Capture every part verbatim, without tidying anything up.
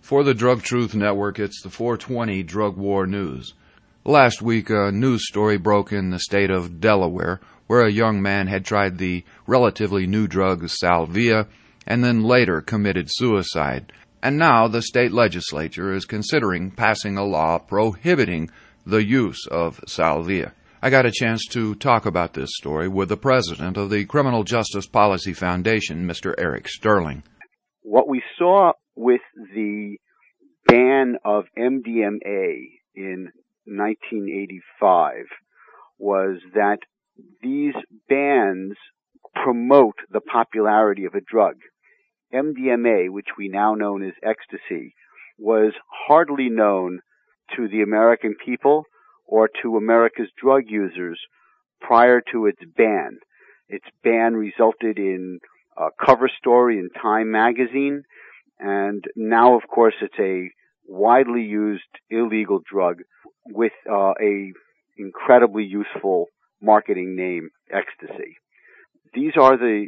For the Drug Truth Network, it's the four twenty Drug War News. Last week, a news story broke in the state of Delaware, where a young man had tried the relatively new drug Salvia and then later committed suicide. And now the state legislature is considering passing a law prohibiting the use of Salvia. I got a chance to talk about this story with the president of the Criminal Justice Policy Foundation, Mister Eric Sterling. What we saw with the ban of M D M A in nineteen eighty-five was that these bans promote the popularity of a drug. M D M A, which we now know as ecstasy, was hardly known to the American people or to America's drug users prior to its ban. Its ban resulted in a cover story in Time magazine, and now, of course, it's a widely used illegal drug with uh, a incredibly useful marketing name, ecstasy. These are the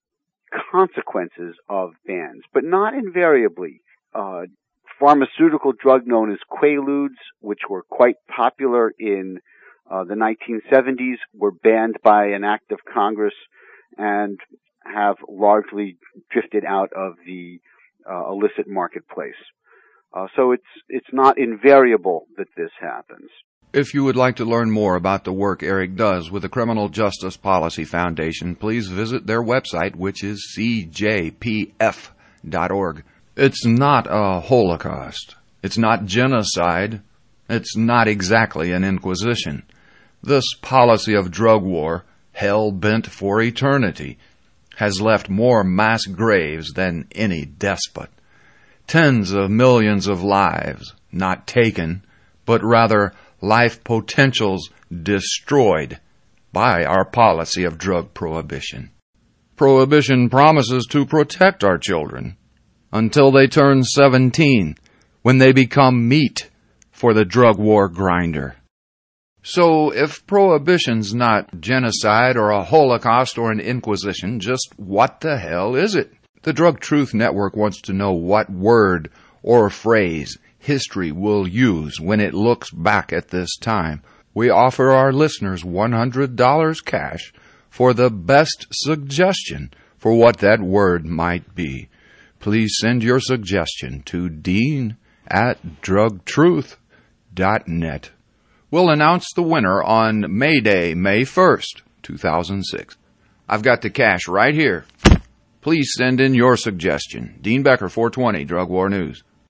consequences of bans, but not invariably. Uh, pharmaceutical drug known as Quaaludes, which were quite popular in uh, the nineteen seventies, were banned by an act of Congress and have largely drifted out of the uh, illicit marketplace. Uh, so it's it's not invariable that this happens. If you would like to learn more about the work Eric does with the Criminal Justice Policy Foundation, please visit their website, which is c j p f dot org. It's not a Holocaust. It's not genocide. It's not exactly an inquisition. This policy of drug war, hell-bent for eternity, has left more mass graves than any despot. Tens of millions of lives, not taken, but rather life potentials destroyed by our policy of drug prohibition. Prohibition promises to protect our children until they turn seventeen, when they become meat for the drug war grinder. So if prohibition's not genocide or a Holocaust or an inquisition, just what the hell is it? The Drug Truth Network wants to know what word or phrase history will use when it looks back at this time. We offer our listeners one hundred dollars cash for the best suggestion for what that word might be. Please send your suggestion to dean at drug truth dot net. We'll announce the winner on May Day, May first, two thousand six. I've got the cash right here. Please send in your suggestion. Dean Becker, four twenty, Drug War News.